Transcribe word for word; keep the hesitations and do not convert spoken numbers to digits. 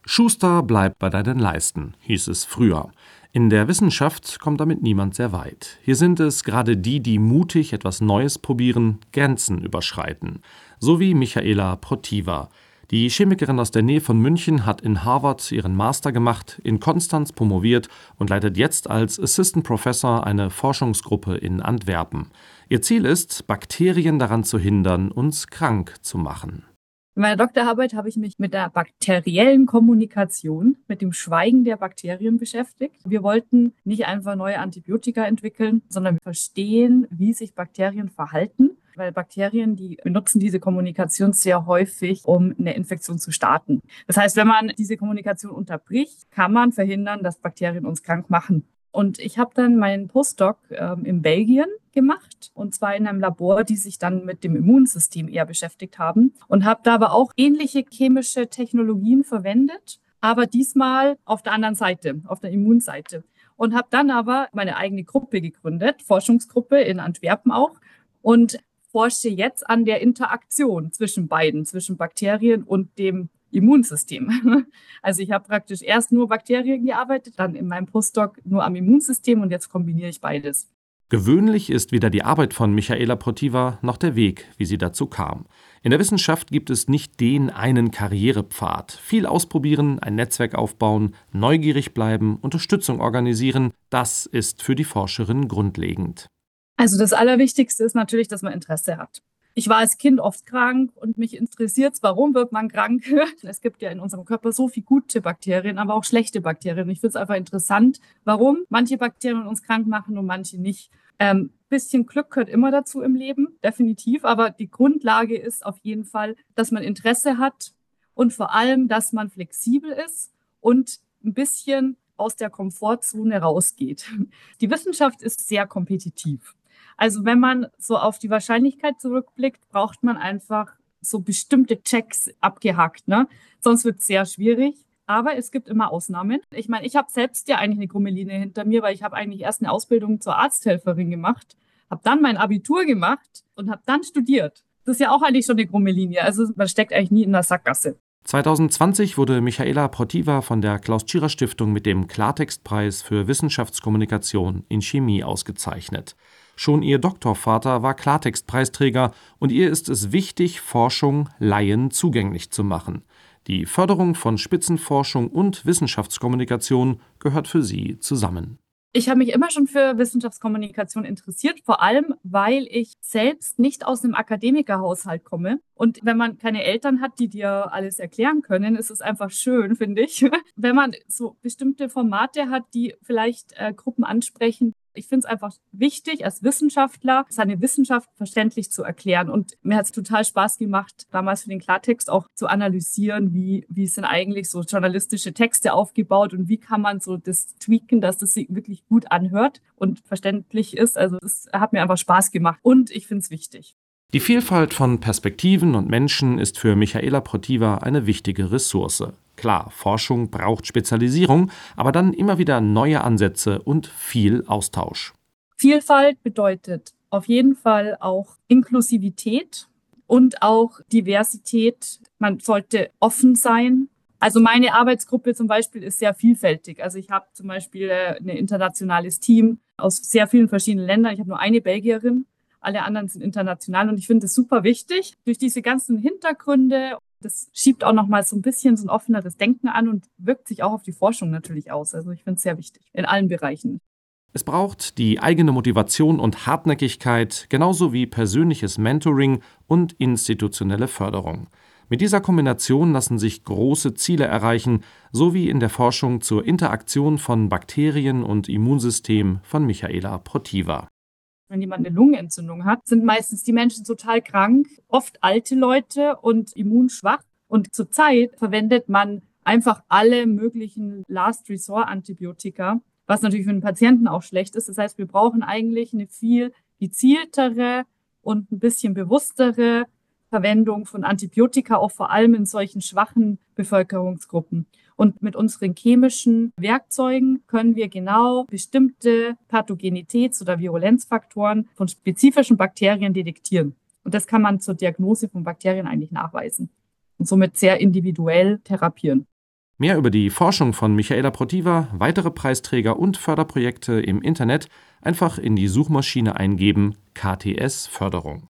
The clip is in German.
Schuster, bleib bei deinen Leisten, hieß es früher. In der Wissenschaft kommt damit niemand sehr weit. Hier sind es gerade die, die mutig etwas Neues probieren, Grenzen überschreiten. So wie Michaela Protiva. Die Chemikerin aus der Nähe von München hat in Harvard ihren Master gemacht, in Konstanz promoviert und leitet jetzt als Assistant Professor eine Forschungsgruppe in Antwerpen. Ihr Ziel ist, Bakterien daran zu hindern, uns krank zu machen. In meiner Doktorarbeit habe ich mich mit der bakteriellen Kommunikation, mit dem Schweigen der Bakterien beschäftigt. Wir wollten nicht einfach neue Antibiotika entwickeln, sondern verstehen, wie sich Bakterien verhalten. Weil Bakterien, die benutzen diese Kommunikation sehr häufig, um eine Infektion zu starten. Das heißt, wenn man diese Kommunikation unterbricht, kann man verhindern, dass Bakterien uns krank machen. Und ich habe dann meinen Postdoc ähm, in Belgien gemacht, und zwar in einem Labor, die sich dann mit dem Immunsystem eher beschäftigt haben, und habe da aber auch ähnliche chemische Technologien verwendet, aber diesmal auf der anderen Seite, auf der Immunseite. Und habe dann aber meine eigene Gruppe gegründet, Forschungsgruppe in Antwerpen auch, und forsche jetzt an der Interaktion zwischen beiden, zwischen Bakterien und dem Immunsystem. Also ich habe praktisch erst nur Bakterien gearbeitet, dann in meinem Postdoc nur am Immunsystem, und jetzt kombiniere ich beides. Gewöhnlich ist weder die Arbeit von Michaela Protiva noch der Weg, wie sie dazu kam. In der Wissenschaft gibt es nicht den einen Karrierepfad. Viel ausprobieren, ein Netzwerk aufbauen, neugierig bleiben, Unterstützung organisieren, das ist für die Forscherin grundlegend. Also das Allerwichtigste ist natürlich, dass man Interesse hat. Ich war als Kind oft krank und mich interessiert, warum wird man krank? Es gibt ja in unserem Körper so viele gute Bakterien, aber auch schlechte Bakterien. Ich finde es einfach interessant, warum manche Bakterien uns krank machen und manche nicht. Ähm, bisschen Glück gehört immer dazu im Leben, definitiv. Aber die Grundlage ist auf jeden Fall, dass man Interesse hat und vor allem, dass man flexibel ist und ein bisschen aus der Komfortzone rausgeht. Die Wissenschaft ist sehr kompetitiv. Also wenn man so auf die Wahrscheinlichkeit zurückblickt, braucht man einfach so bestimmte Checks abgehakt, ne? Sonst wird es sehr schwierig. Aber es gibt immer Ausnahmen. Ich meine, ich habe selbst ja eigentlich eine krumme Linie hinter mir, weil ich habe eigentlich erst eine Ausbildung zur Arzthelferin gemacht, habe dann mein Abitur gemacht und habe dann studiert. Das ist ja auch eigentlich schon eine krumme Linie. Also man steckt eigentlich nie in der Sackgasse. zwanzig zwanzig wurde Michaela Protiva von der Klaus-Tschira-Stiftung mit dem Klartext-Preis für Wissenschaftskommunikation in Chemie ausgezeichnet. Schon ihr Doktorvater war Klartext-Preisträger und ihr ist es wichtig, Forschung Laien zugänglich zu machen. Die Förderung von Spitzenforschung und Wissenschaftskommunikation gehört für sie zusammen. Ich habe mich immer schon für Wissenschaftskommunikation interessiert, vor allem, weil ich selbst nicht aus einem Akademikerhaushalt komme. Und wenn man keine Eltern hat, die dir alles erklären können, ist es einfach schön, finde ich. Wenn man so bestimmte Formate hat, die vielleicht äh, Gruppen ansprechen. Ich finde es einfach wichtig, als Wissenschaftler seine Wissenschaft verständlich zu erklären. Und mir hat es total Spaß gemacht, damals für den Klartext auch zu analysieren, wie, wie sind eigentlich so journalistische Texte aufgebaut und wie kann man so das tweaken, dass das sich wirklich gut anhört und verständlich ist. Also es hat mir einfach Spaß gemacht und ich finde es wichtig. Die Vielfalt von Perspektiven und Menschen ist für Michaela Protiva eine wichtige Ressource. Klar, Forschung braucht Spezialisierung, aber dann immer wieder neue Ansätze und viel Austausch. Vielfalt bedeutet auf jeden Fall auch Inklusivität und auch Diversität. Man sollte offen sein. Also meine Arbeitsgruppe zum Beispiel ist sehr vielfältig. Also ich habe zum Beispiel ein internationales Team aus sehr vielen verschiedenen Ländern. Ich habe nur eine Belgierin. Alle anderen sind international und ich finde es super wichtig. Durch diese ganzen Hintergründe, das schiebt auch nochmal so ein bisschen so ein offeneres Denken an und wirkt sich auch auf die Forschung natürlich aus. Also ich finde es sehr wichtig in allen Bereichen. Es braucht die eigene Motivation und Hartnäckigkeit, genauso wie persönliches Mentoring und institutionelle Förderung. Mit dieser Kombination lassen sich große Ziele erreichen, so wie in der Forschung zur Interaktion von Bakterien und Immunsystem von Michaela Protiva. Wenn jemand eine Lungenentzündung hat, sind meistens die Menschen total krank, oft alte Leute und immunschwach. Und zurzeit verwendet man einfach alle möglichen Last-Resort-Antibiotika, was natürlich für den Patienten auch schlecht ist. Das heißt, wir brauchen eigentlich eine viel gezieltere und ein bisschen bewusstere Verwendung von Antibiotika, auch vor allem in solchen schwachen Bevölkerungsgruppen. Und mit unseren chemischen Werkzeugen können wir genau bestimmte Pathogenitäts- oder Virulenzfaktoren von spezifischen Bakterien detektieren. Und das kann man zur Diagnose von Bakterien eigentlich nachweisen und somit sehr individuell therapieren. Mehr über die Forschung von Michaela Protiva, weitere Preisträger und Förderprojekte im Internet einfach in die Suchmaschine eingeben K T S Förderung.